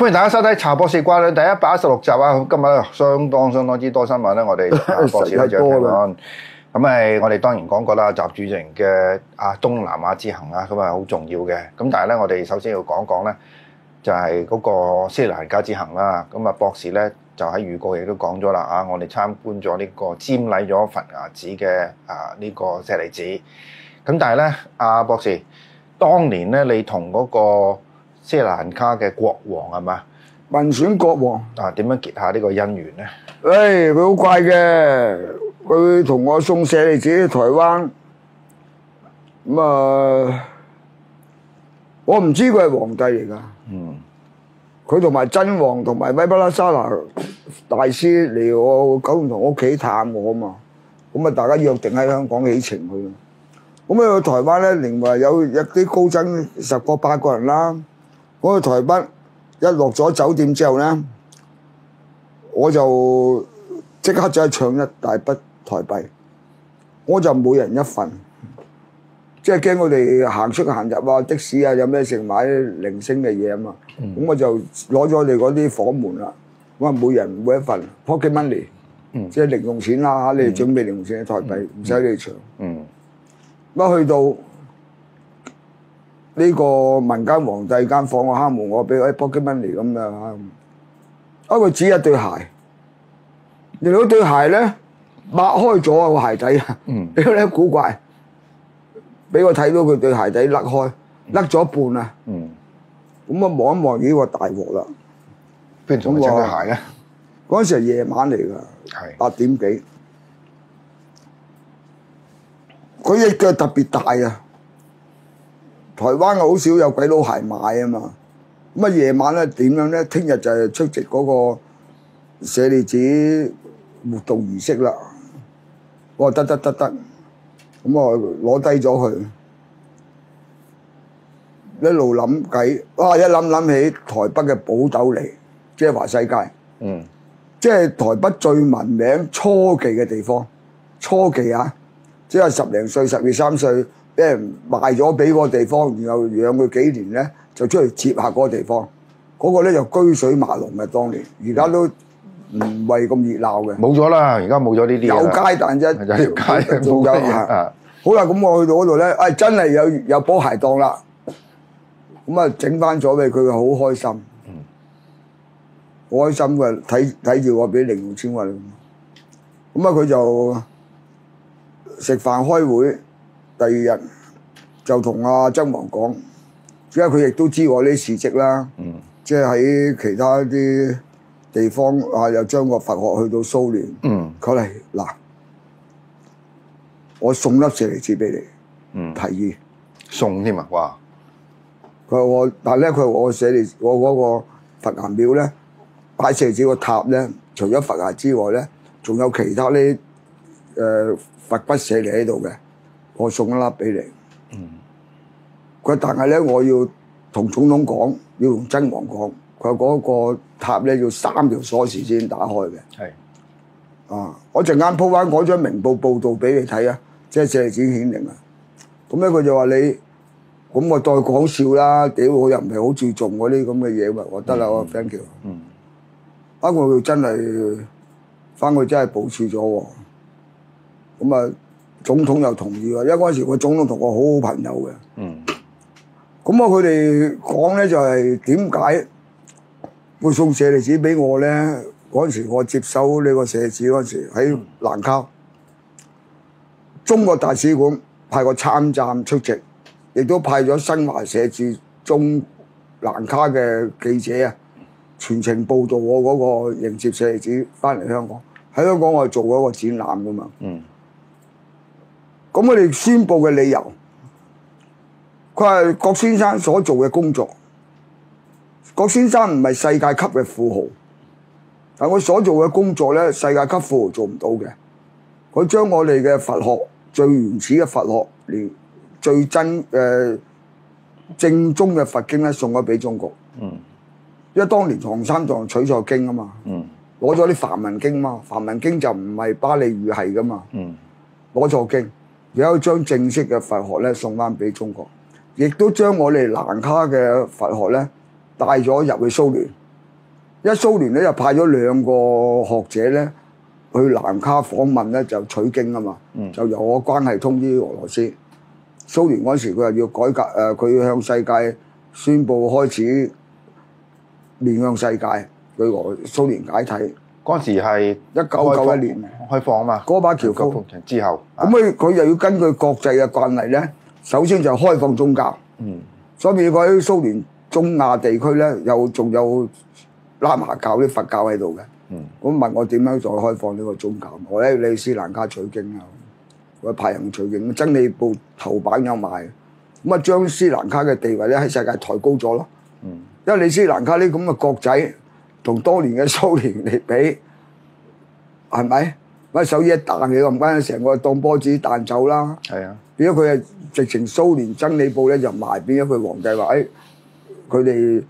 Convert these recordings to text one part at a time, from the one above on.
歡迎大家收睇《茶博士掛兩》第116集啊！今日相當之多新聞咧，我哋博士咧就評論。咁我哋當然講過啦，習主席嘅東南亞之行啦，咁好重要嘅。咁但係咧，我哋首先要講講咧，就係嗰個斯里蘭卡之行啦。咁博士咧就喺預告亦都講咗啦，我哋參觀咗呢個瞻禮咗佛牙寺嘅呢個舍利子。咁但係咧，博士，當年咧你同嗰個斯里蘭卡嘅國王係嘛？ 民選國王點樣結下呢個姻緣咧？ 佢好怪嘅，佢同我送舍利子去台灣，我唔知佢係皇帝嚟㗎。佢同埋真王同埋威巴拉沙拿大師嚟我九龍塘屋企探我啊嘛，咁大家約定喺香港起程去。咁去台灣咧，另外有一啲高僧10個8個人啦。我去台北一落咗酒店之後咧，我就即刻就去搶一大筆台幣，我就每人一份，即係驚我哋行出行入啊，的士啊有咩食買零星嘅嘢啊嘛，咁我就攞咗我哋嗰啲房門啦，我話每人每一份 pocket money，即係零用錢啦，你哋準備零用錢嘅台幣，唔使你搶。一去到呢個民間皇帝間房，我敲門，我俾我 pocket money 咁啊，佢指一對鞋，你嗰對鞋咧擘開咗啊個鞋底啊，俾我咧古怪，俾我睇到佢對鞋底甩開，甩咗一半啊，咁啊望一望，咦個大鑊啦， 邊仲有對鞋咧？ 嗰陣時係夜晚嚟㗎，8點幾，佢隻腳特別大啊！台灣好少有鬼佬鞋買啊嘛，咁夜晚咧點樣咧？聽日就係出席嗰個舍利子活動儀式啦。我話得，咁我攞低咗佢，一路諗計，一諗起台北嘅寶斗梨，即係華西街，即係台北最聞名初期嘅地方，初期啊，即係10零歲、12、13歲。俾人賣咗俾嗰個地方，然後養佢幾年咧，就出去接下嗰個地方。嗰個咧就車水馬龍嘅當年，而家都唔係咁熱鬧嘅。冇咗啦，而家冇咗呢啲。 有街但一條街仲有好啦，咁我去到嗰度咧，真係有波鞋檔啦。咁整翻咗俾佢，好開心。好開心嘅，睇住我俾零用錢我。咁佢就食飯開會。第二日就同曾王講，因為佢亦都知我啲事蹟啦，即係喺其他啲地方又將個佛學去到蘇聯，佢嚟嗱，我送粒舍利子俾你，提議送添啊！哇！ 佢話我，但係咧佢話我舍利，我嗰個佛牙廟咧擺舍利子個塔咧，除咗佛牙之外咧，仲有其他啲佛骨舍利喺度嘅。我送一粒俾你。佢但係咧，我要同總統講，要同真王講。佢話嗰個塔咧要3條鎖匙先打開嘅。我陣間鋪翻嗰張明報報導俾你睇啊，即係舍利子顯靈啊。咁咧佢就話你，咁我再講笑啦。屌我又唔係好注重嗰啲咁嘅嘢嘛。我得啦，我 thank you。不過佢真係翻去真係保持咗喎。咁總統又同意喎，因為嗰陣時個總統同我好朋友嘅。咁佢哋講咧就係點解會送舍利子俾我咧？嗰陣時我接收呢個舍利子嗰陣時喺蘭卡，中國大使館派個參贊出席，亦都派咗新華社駐中蘭卡嘅記者啊，全程報導我嗰個迎接舍利子翻嚟香港。喺香港我係做嗰個展覽噶嘛。咁我哋宣佈嘅理由，佢係郭先生所做嘅工作。郭先生唔係世界級嘅富豪，但我所做嘅工作咧，世界級富豪做唔到嘅。佢將我哋嘅佛學最原始嘅佛學，連最正宗嘅佛經咧，送咗俾中國。因為當年唐三藏取錯經啊嘛，攞咗啲梵文經嘛，梵文經就唔係巴利語系噶嘛，攞錯經。而家將正式嘅佛學咧送翻俾中國，亦都將我哋蘭卡嘅佛學咧帶咗入去蘇聯， 一蘇聯咧就派咗2個學者咧去蘭卡訪問咧，就取經啊嘛，就由我關係通知俄羅斯。蘇聯嗰時佢又要改革佢向世界宣佈開始面向世界，佢蘇聯解體。 嗰時係 1991年開放啊嘛， 戈巴喬夫之後， 咁佢又要根據國際嘅慣例咧，首先就開放宗教。所以佢喺蘇聯中亞地區咧，仲有喇嘛教啲佛教喺度嘅。咁問我點樣再開放呢個宗教？我咧你斯蘭卡取經啊，我派人取經，真理報頭版有賣。咁啊，將斯蘭卡嘅地位咧喺世界抬高咗咯。因為你斯蘭卡呢咁嘅國仔，同當年嘅蘇聯嚟比，係咪？乜手一彈你咁關，成個當波子彈走啦。 係啊， 變咗佢係直情蘇聯真理報咧就賣，變咗佢皇帝話佢哋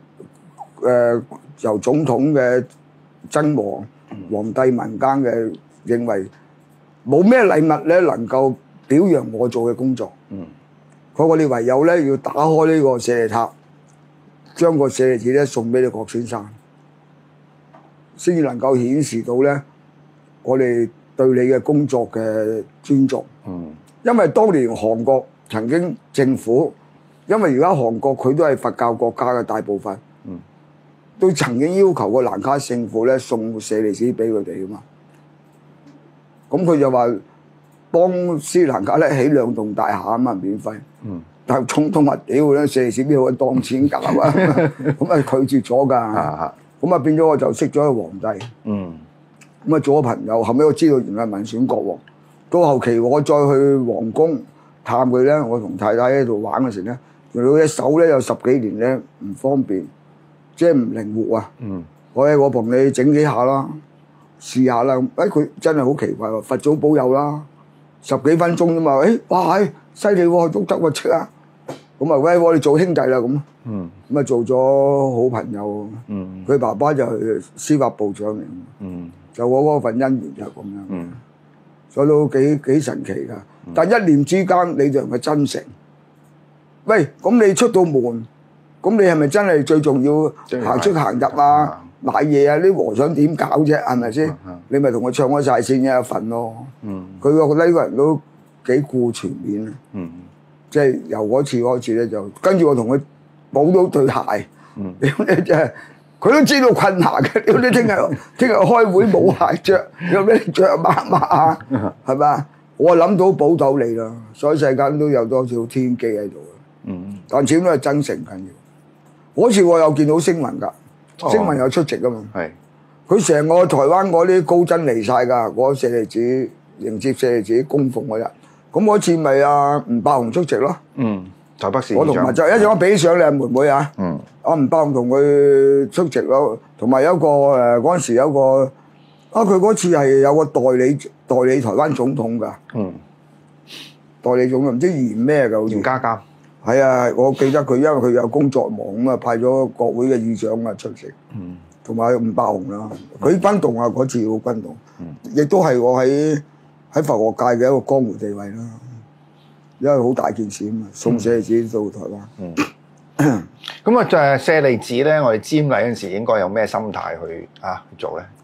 由總統嘅真皇帝民間嘅認為冇咩禮物咧能夠表揚我做嘅工作。我哋唯有咧要打開呢個舍利塔，將個舍利子咧送俾你郭先生，先至能夠顯示到咧我哋對你嘅工作嘅尊重。因為當年韓國曾經政府，因為而家韓國佢都係佛教國家嘅大部分，都曾經要求個蘭卡聖父咧送舍利子俾佢哋噶嘛。咁佢就話幫斯蘭卡咧起2棟大廈啊嘛，免費。但係總統話屌咧，舍利子邊度當錢搞啊？咁啊拒絕咗㗎。咁啊變咗我就識咗個皇帝。咁啊做咗朋友，後尾我知道原來係民選國王。到後期我再去皇宮探佢咧，我同太太喺度玩嗰時咧，佢隻手咧有10幾年咧唔方便，即係唔靈活啊。我同你整幾下啦，試下啦。佢真係好奇怪喎，佛祖保佑啦，10幾分鐘啫嘛。哇犀利喎，都得喎，出啊！咁啊喂，我哋做兄弟啦咁。咁啊做咗好朋友。佢爸爸就係司法部長嚟。就我嗰份姻緣就咁樣。所以都幾神奇㗎。但一念之間你就係真誠。喂，咁你出到門，咁你係咪真係最重要行出行入啊？買嘢啊？啲和尚點搞啫？係咪先？你咪同佢唱開晒先嘅一份咯。佢覺得呢個人都幾顧全面。即係由嗰次開始咧，就跟住我同佢補到對鞋。屌你真係，佢都知道困難嘅。屌你聽日開會冇鞋着，有咩着抹啊？係咪？我諗到補到你啦，所以世間都有多少天機喺度。但始終都係真誠緊要。嗰次我有見到星雲㗎，星雲有出席㗎嘛。佢成個台灣嗰啲高僧嚟晒㗎，嗰舍利子迎接舍利子供奉嗰日。咁嗰次咪吳伯雄出席咯。 台北市我同埋就一陣我俾相你妹妹啊。吳伯雄同佢出席咯，同埋有一個嗰陣時有個佢嗰次係有個代理台灣總統㗎。代理總統唔知嚴咩㗎，好似嚴家淦。係啊，我記得佢，因為佢有工作忙咁啊，派咗國會嘅議長啊出席。同埋吳伯雄啦，佢轟動啊，嗰次好轟動。亦都係我喺佛學界嘅一個江湖地位啦，因為好大件事啊嘛，送舍利子到台灣。 咁就係舍利子咧，我哋瞻禮嗰陣時應該有咩心態去做咧？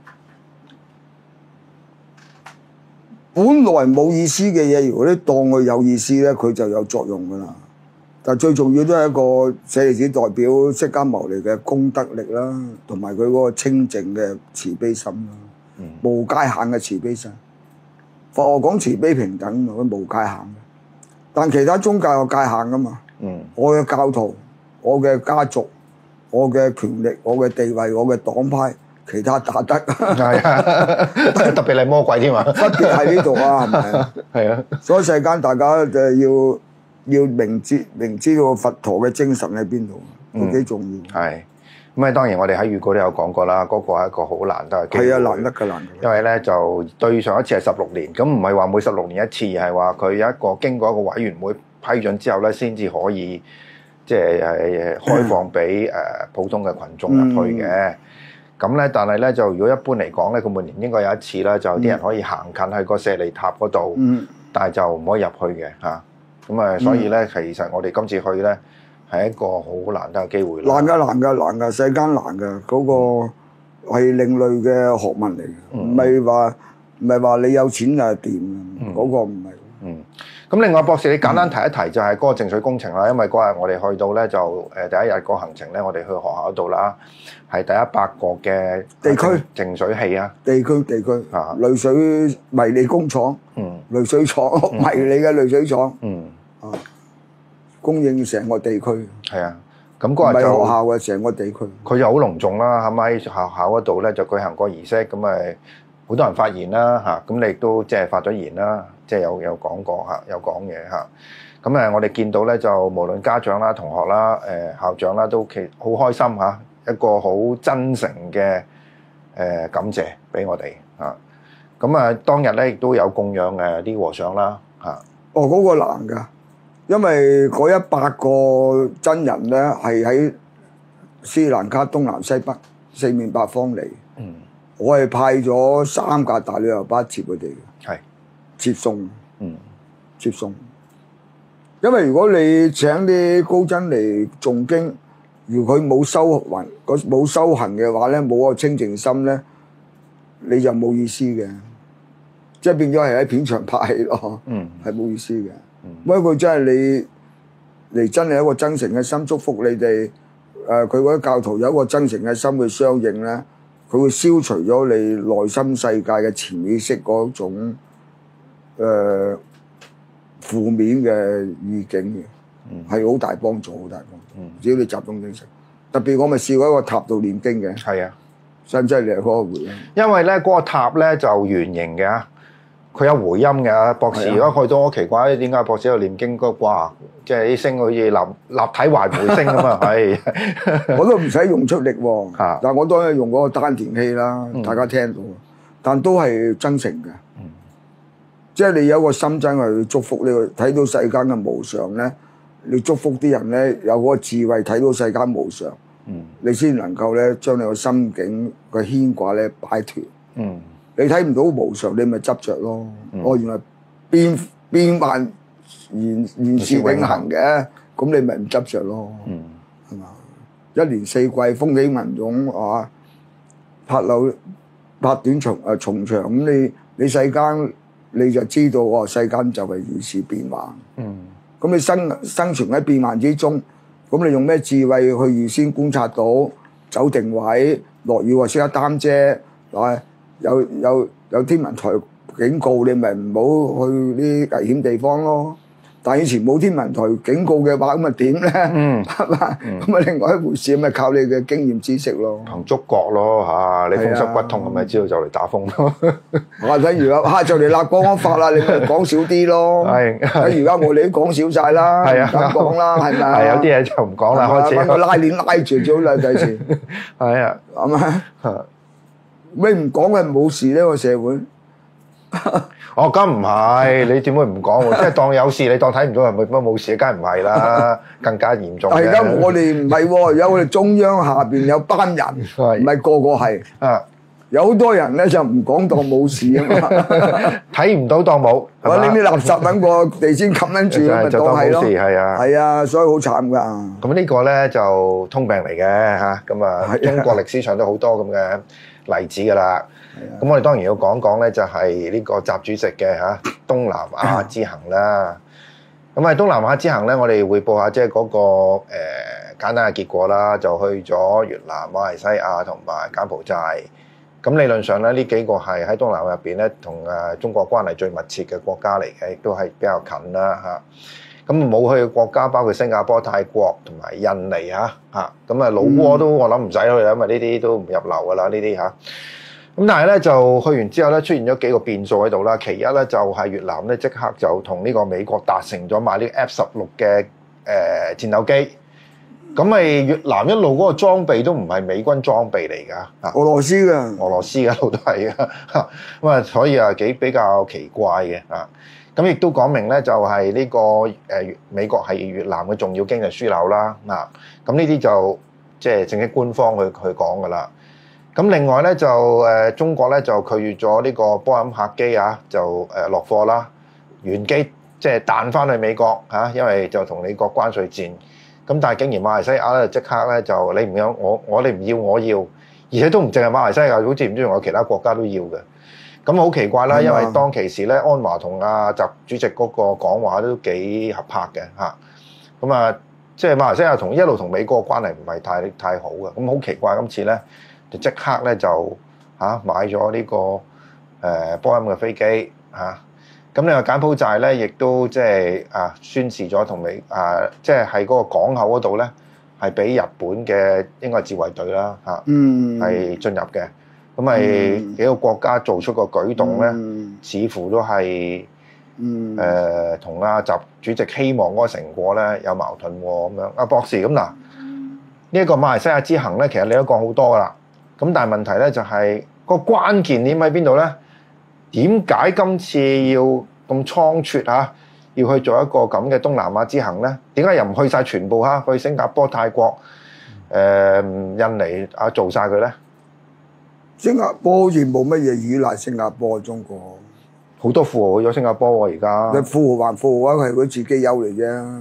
本來冇意思嘅嘢，如果你當佢有意思咧，佢就有作用噶啦。但最重要都係一個舍利子代表釋迦牟尼嘅功德力啦，同埋佢嗰個清淨嘅慈悲心啦，無界限嘅慈悲心。佛學講慈悲平等，佢無界限嘅。但其他宗教有界限噶嘛？我嘅教徒、我嘅家族、我嘅權力、我嘅地位、我嘅黨派，其他打得。係啊，特別係魔鬼添嘛。分別喺呢度啊，係咪啊？係啊。所以世間大家就要明知道佛陀嘅精神喺邊度，都幾重要。係。咁啊，當然我哋喺預告都有講過啦，嗰個係一個好難得嘅機會。係啊，難得嘅難得。因為咧就對上一次係16年，咁唔係話每16年一次，而係話佢有一個經過一個委員會批准之後咧，先至可以即係開放俾普通嘅群眾入去嘅。咁咧，但係咧就如果一般嚟講咧，佢每年應該有一次啦，就啲人可以行近喺個舍利塔嗰度，但係就唔可以入去嘅嚇。咁所以咧，其實我哋今次去咧。 係一個好難得嘅機會難㗎，世間難㗎，嗰個係另類嘅學問嚟嘅，唔係話你有錢就係掂嘅，嗰個唔係。 咁另外博士，你簡單提一提就係嗰個淨水工程啦，因為嗰日我哋去到咧就第一日個行程咧，我哋去學校嗰度啦，係第100個嘅地區淨水器啊， 地區濾水迷你工廠，濾水廠迷你嘅濾水廠，供應成個地區。 係啊，咁嗰日就唔係學校嘅成個地區， 佢就好隆重啦，喺學校嗰度咧就舉行個儀式，咁咪好多人發言啦嚇，咁你亦都即係發咗言啦。即係有講過嚇，有講嘢嚇。咁我哋見到咧，就無論家長啦、同學啦、校長啦，都好開心嚇，一個好真誠嘅感謝俾我哋嚇。咁當日咧亦都有供養啲和尚啦嚇。 哦，嗰個難㗎，因為嗰100個真人咧係喺斯里蘭卡東南西北4面8方嚟。我係派咗3架大旅遊巴接佢哋嘅。 係。 接送，接送。因為如果你請啲高僧嚟誦經，如果佢冇修行嘅話咧，冇個清淨心咧，你就冇意思嘅，即係變咗係喺片場拍戲咯，係冇意思嘅。不過佢真係你真係一個真誠嘅心祝福你哋，佢嗰啲教徒有一個真誠嘅心去相應咧，佢會消除咗你內心世界嘅潛意識嗰種負面嘅意境嘅，係好大幫助，好大幫助。只要你集中精神，特別我咪試過一個塔度念經嘅。係啊，真係嚟嗰個回音。因為咧嗰個塔咧就圓形嘅，佢有回音嘅。博士如果去到好奇怪，點解博士喺度念經嗰哇，即係啲聲好似立體環回聲咁啊！係，我都唔使用出力喎。但係我當然用嗰個丹田氣啦，大家聽到，但都係真誠嘅。即係你有個心真係去祝福你，睇到世間嘅無常咧，你祝福啲人咧有嗰個智慧睇到世間無常，你先能夠咧將你個心境個牽掛咧擺脫。你睇唔到無常，你咪執着咯。原來變幻原是永恆嘅，咁你咪唔執着咯。係嘛？一年四季風起雲湧啊，拍短從長咁，你世間。你就知道世間就係如是變幻。咁你生存喺變幻之中，咁你用咩智慧去預先觀察到走定位，落雨話識得擔遮，有天文台警告你咪唔好去啲危險地方咯。但係以前冇天文台警告嘅話，咁咪點咧？係嘛？咁啊另外一回事，咪靠你嘅經驗知識咯，憑觸覺咯嚇。你風濕骨痛，咁咪知道就嚟打風咯。等如啊，就嚟立國安法啦，你咪講少啲咯。係。等而家我哋都講少曬啦，唔敢講啦，係咪啊？係有啲嘢就唔講啦，開始。揾個拉鏈拉住咗啦，第時。係啊。係咪？你唔講係冇事呢個社會。哦，咁唔係，你點會唔講喎？即係當有事，你當睇唔到係咪乜冇事？梗係唔係啦，更加嚴重嘅。而家我哋唔係喎，有我哋中央下邊有班人，唔係個個係。啊，有好多人咧就唔講當冇事啊嘛，睇唔到當冇。我拎啲垃圾揾個地氈冚緊住，咪當係咯。係啊，係啊，所以好慘噶。咁呢個咧就通病嚟嘅嚇，咁啊中國歷史上都好多咁嘅例子噶啦。咁我哋當然要講講咧，就係呢個習主席嘅東南亞之行啦。咁東南亞之行咧，我哋匯報下即係嗰個簡單嘅結果啦，就去咗越南、馬來西亞同埋柬埔寨。咁理論上咧，呢幾個係喺東南亞入邊咧，同中國關係最密切嘅國家嚟嘅，亦都係比較近啦嚇。咁冇去嘅國家包括新加坡、泰國同埋印尼嚇。咁老撾都我諗唔使去啦，因為呢啲都唔入流噶啦，呢啲嚇。咁但係咧就去完之後咧，出現咗幾個變數喺度啦。其一咧就係越南咧即刻就同呢個美國達成咗買呢個 F-16嘅戰鬥機。咁咪越南一路嗰個裝備都唔係美軍裝備嚟㗎，俄羅斯嘅一路都係㗎。咁啊，所以比較奇怪嘅啊。咁亦都講明咧就係呢個美國係越南嘅重要經濟樞紐啦。咁呢啲就即係正式官方去講㗎啦。咁另外咧就中國咧就拒絕咗呢個波音客機就落貨啦，原機即係彈翻去美國因為就同美國關稅戰， 咁但係竟然馬來西亞咧即刻咧就你唔有我哋唔要我要，而且都唔淨係馬來西亞，好似唔知仲有其他國家都要嘅。咁好奇怪啦，因為當其時咧，安華同阿習主席嗰個講話都幾合拍嘅嚇。咁啊，即係馬來西亞一路同美國嘅關係唔係太好嘅。咁好奇怪，今次咧就即刻咧就買咗呢個波音嘅飛機嚇。咁另外柬埔寨咧，亦都即係宣示咗同即係喺嗰個港口嗰度咧，係俾日本嘅應該係自衛隊啦嚇，係進入嘅。咁係幾個國家做出個舉動咧，似乎都係同阿習主席希望嗰個成果咧有矛盾喎咁樣。阿博士咁嗱，呢一個馬來西亞之行咧，其實你都講好多噶啦。咁但係問題咧就係個關鍵點喺邊度咧？點解今次要咁倉促嚇，要去做一個咁嘅東南亞之行咧？點解又唔去晒全部嚇？去新加坡、泰國、印尼做晒佢咧？ 新加坡好似冇乜嘢依賴新加坡，中國好多富豪去咗新加坡喎，而家。 你富豪還富豪啊，係佢自己有嚟啫。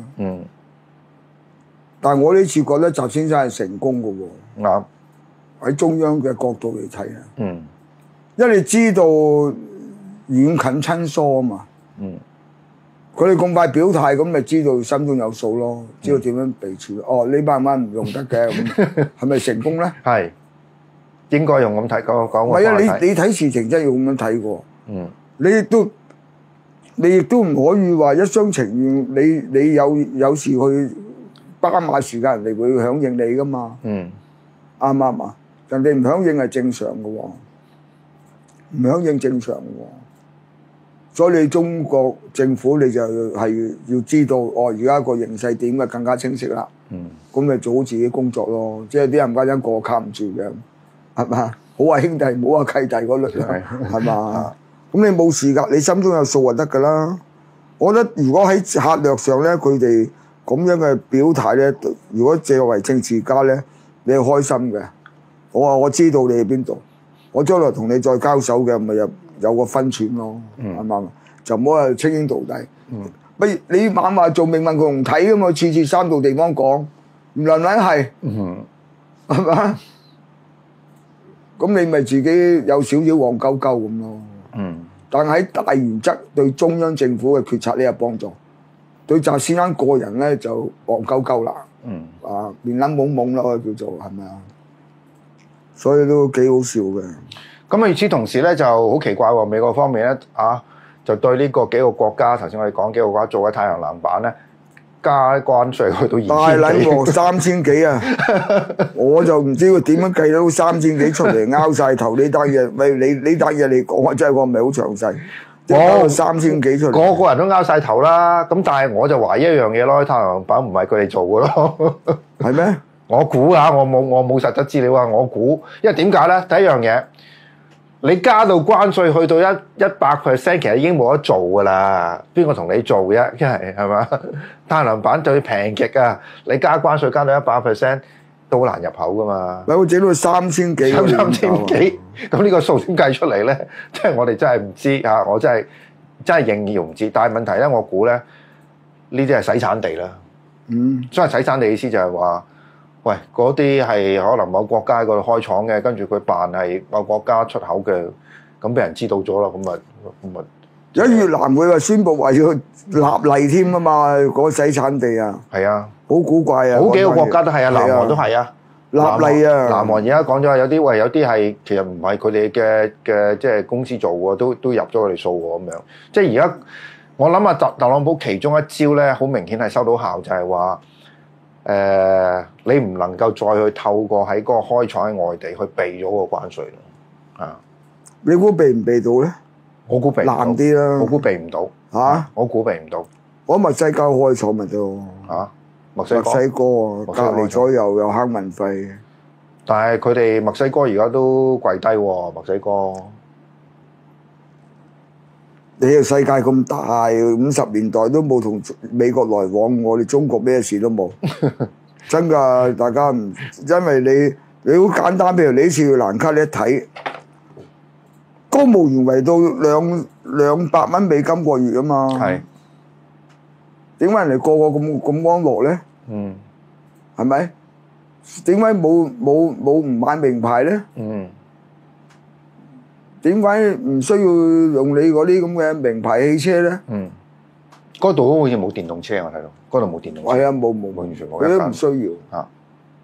但係我呢次覺得習先生係成功嘅喎。 啱。 喺中央嘅角度嚟睇啊。因為你知道遠近親疏啊嘛。佢哋咁快表態，咁咪知道心中有數咯，知道點樣備處。哦，呢班蚊唔用得嘅，咁係咪成功咧？係。 應該用咁睇講。 唔係啊！你睇事情真係要咁樣睇過。你亦都唔可以話一廂情願。你有時去巴馬時間，人哋會響應你噶嘛？啱唔啱啊？人哋唔響應係正常嘅喎，唔響應正常嘅喎。所以你中國政府你就係要知道，而家個形勢點嘅更加清晰啦。咁咪做好自己工作咯。即係啲人家陣過卡唔住嘅。係嘛？好話兄弟，唔好話契弟嗰類啦，係嘛？咁你冇事㗎，你心中有數就得㗎啦。我覺得如果喺策略上咧，佢哋咁樣嘅表態咧，如果作為政治家咧，你係開心嘅。我話我知道你喺邊度，我將來同你再交手嘅，咪有個分寸咯，係嘛？就唔好話稱兄道弟。不如你晚話做命運共同體㗎嘛，次3度地方講，唔撚係，係嘛？咁你咪自己有少少黃鳩鳩咁咯。但係喺大原則對中央政府嘅決策呢有幫助，對習先生個人咧就黃鳩鳩啦。面撚懵懵咯，叫做係咪啊？所以都幾好笑嘅。 咁與此同時咧就好奇怪喎，美國方面咧就對呢個幾個國家，頭先我哋講幾個國家做嘅太陽能板咧，加關稅去到2000幾， 大禮喎3000幾啊！我就唔知佢點樣計到3000幾出嚟，拗晒頭呢單嘢。喂，你呢單嘢你講，真係我唔係好詳細。我3000幾出嚟， 個個人都拗晒頭啦。咁但係我就懷疑一樣嘢咯，太陽能板唔係佢哋做嘅咯。 係咩？ 我估下，我冇實質資料啊。我估，因為點解咧？第一樣嘢，你加到關稅去到100%，其實已經冇得做㗎啦。邊個同你做啫？因為係嘛？太陽能板就要平極啊！你加關稅加到100%都好難入口㗎嘛。 咪我整到3000幾 ，3000幾，咁呢個數點計出嚟咧？即係我哋真係唔知嚇，我真係認要唔知。但係問題咧，我估咧呢啲係洗產地啦。所以洗產地意思就係話，喂，嗰啲係可能某國家喺嗰度開廠嘅，跟住佢扮係某國家出口嘅，咁俾人知道咗啦，咁咪。 而家越南會話宣佈話要立例添啊嘛，嗰個洗產地啊。 係啊， 好古怪啊！ 好幾個國家都係啊，南韓都係啊。 立例啊！ 南韓而家講咗有啲係其實唔係佢哋嘅即係公司做喎，都入咗佢哋數喎咁樣。即係而家我諗啊，特朗普其中一招咧，好明顯係收到效，就係話你唔能夠再去透過喺嗰個開廠喺外地去避咗個關稅咯。 你估避唔避到咧？ 我估避唔到。難啲啦。 我估避唔到。嚇！我估避唔到。 我墨西哥開廠咪得咯。 嚇！墨西哥隔離咗又有坑運費。 但係佢哋墨西哥而家都跪低喎，墨西哥。 你個世界咁大，50年代都冇同美國來往，我哋中國咩事都冇。真㗎，大家唔因為你好簡單，譬如你呢次去蘭卡，你一睇公務員為到200蚊美金個月啊嘛。係。點解人哋個個咁安樂咧？ 係咪？點解冇唔買名牌咧？ 嗯， 點解唔需要用你嗰啲咁嘅名牌汽車咧？ 嗯，嗰度好似冇電動車，我睇到嗰度冇電動車。 係啊，冇， 完全冇佢都一間唔需要。 啊！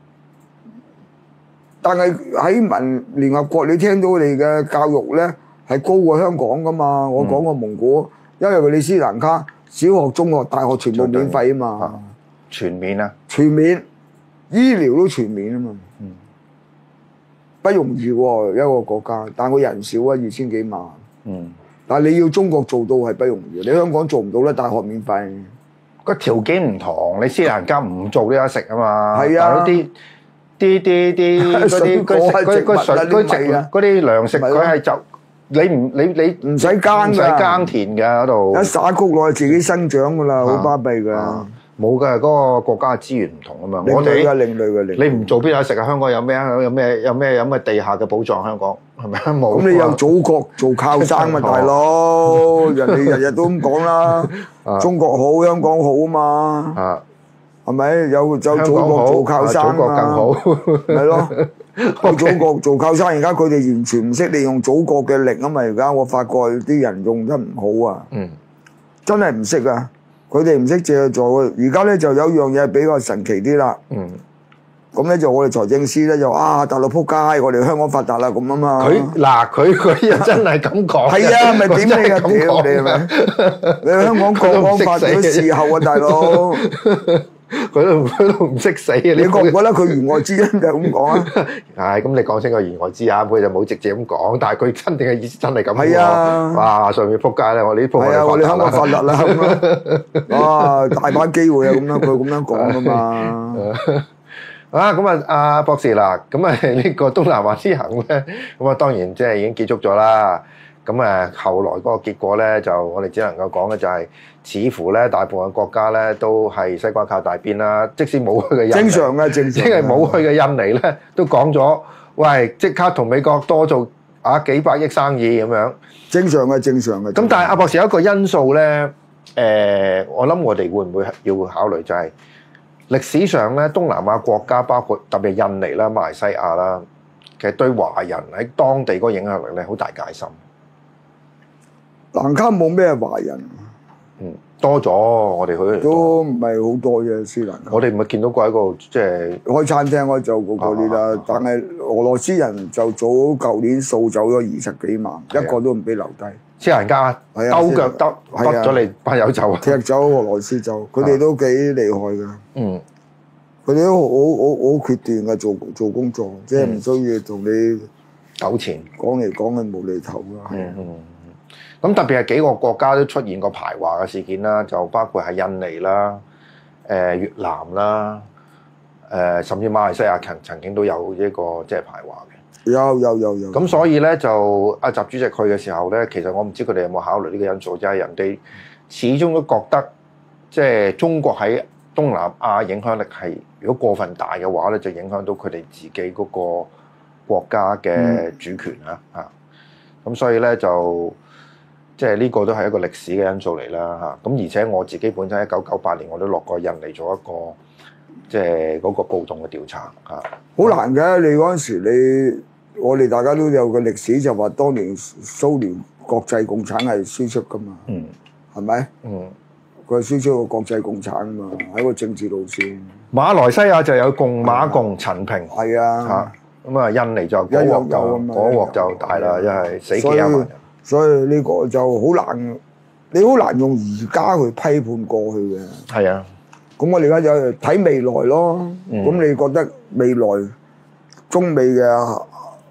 但係喺聯合國，你聽到你嘅教育咧係高過香港噶嘛？我講過蒙古，因為佢哋斯蘭卡小學、中學、大學全部免費啊嘛， 全面啊， 全面，醫療都全面啊嘛。 嗯， 不容易喎，一個國家，但係佢人少啊，2000幾萬。 嗯， 但係你要中國做到係不容易，你香港做唔到咧，大學免費。 個條件唔同，你斯蘭卡唔做都有得食啊嘛。 係啊， 啲嗰啲糧食，佢係就你唔使耕田㗎嗰度， 一撒谷落去自己生長㗎啦，好巴閉㗎。 冇㗎，嗰個國家嘅資源唔同啊嘛。 我哋另類嘅， 你唔做邊有得食啊？香港有咩啊？有咩地下嘅寶藏？香港係咪啊？冇。 咁你有祖國做靠山嘛，大佬？人哋日日都咁講啦，中國好，香港好啊嘛。 啊， 係咪有祖國做靠山啊？ 祖國更好， 係咯。有祖國做靠山，而家佢哋完全唔識利用祖國嘅力啊嘛！而家我發覺啲人用得唔好啊，真係唔識啊！佢哋唔識借助。而家咧就有一樣嘢比較神奇啲啦。咁咧就我哋財政司咧就大陸撲街，我哋香港發達啦咁啊嘛。 佢又真係咁講。 係啊，咪點你啊？屌你係咪？你香港國安法幾時候啊，大佬？ 佢都唔識死啊！ 你覺唔覺得佢言外之音就係咁講啊？ 係咁，你講清個言外之音，佢就冇直接咁講，但係佢真正嘅意思真係咁。 係啊！ 哇！上面撲街咧，我哋啲撲街。係啊！ 我哋香港發達啦咁咯。哇！大把機會啊咁樣，佢咁樣講噶嘛。 咁啊，阿博士嗱，咁啊呢個東南亞之行咧，咁啊當然即係已經結束咗啦。咁後來嗰個結果咧，就我哋只能夠講嘅就係，似乎咧大部分國家咧都係西瓜靠大邊啦。即使冇去嘅印尼， 正常嘅，正常。 即係冇去嘅印尼咧，都講咗，喂，即刻同美國多做幾百億生意咁樣。 正常嘅，正常嘅。 咁但係阿博士有一個因素咧，我諗我哋會唔會要考慮就係歷史上咧東南亞國家，包括特別印尼啦、馬來西亞啦，其實對華人喺當地嗰個影響力咧好大戒心。 蘭卡冇咩華人， 多咗我哋去都唔係好多嘅斯蘭卡。 我哋咪見到過一個即係開餐廳開就嗰啲啦，但係俄羅斯人就早舊年掃走咗20幾萬，一個都唔俾留低。 斯蘭卡兜腳得咗你班友走啊！ 踢走俄羅斯走，佢哋都幾厲害㗎。佢哋都好決斷嘅做工作，即係唔需要同你糾纏， 講嚟講去無厘頭㗎。 咁特別係幾個國家都出現過排華嘅事件啦，就包括係印尼啦、越南啦、甚至馬來西亞曾經都有一個即係排華嘅。有。咁所以咧就阿習主席去嘅時候咧，其實我唔知佢哋有冇考慮呢個因素，就係人哋始終都覺得即係中國喺東南亞影響力係如果過分大嘅話咧，就影響到佢哋自己嗰個國家嘅主權啊。咁所以咧就。即係呢個都係一個歷史嘅因素嚟啦嚇，咁而且我自己本身1998年我都落過印尼做一個即係嗰個暴動嘅調查嚇。 好難嘅，你嗰陣時我哋大家都有個歷史就話，當年蘇聯國際共產係輸出噶嘛，係咪？佢係輸出個國際共產啊嘛，喺個政治路線。馬來西亞就有共馬共陳平， 係啊， 咁啊印尼就嗰鑊就大啦，因為死幾廿萬人。 所以呢個就好難，你好難用而家去批判過去嘅。 係啊， 咁我哋而家就睇未來咯。咁你覺得未來中美嘅